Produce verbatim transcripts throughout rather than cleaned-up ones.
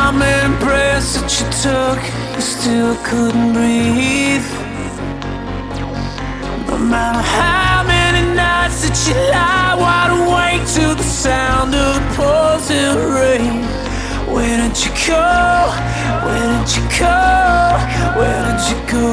how many breaths that you took, you still couldn't breathe. No matter how many nights that you lie wide awake to the sound of the pouring rain. Where did you go? Where did you go? Where did you go?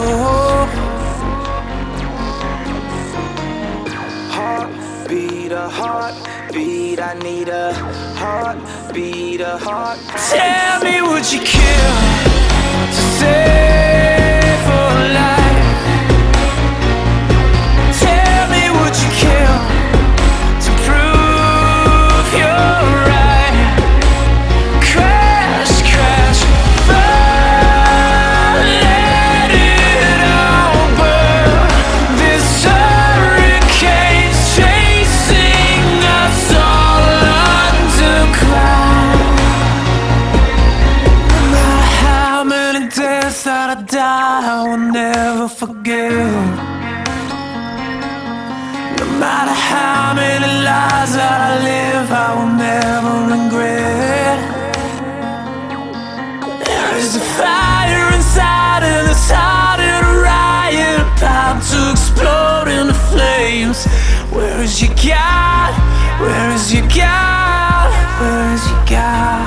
Heartbeat, a heartbeat, I need a heartbeat, a heart. Tell me, would you kill to save a life? Tell me, would you kill to prove you're right? Crash, crash, fall, let it all burn. This hurricane's chasing us all underground. No matter how many deaths that I die, I will never forget. No matter how many lies that I live, I will never regret. There is a fire inside and it's harder to riot, about to explode into flames. Where is your God? Where is your God? Where is your God?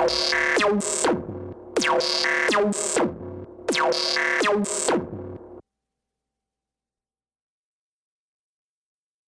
Thank you.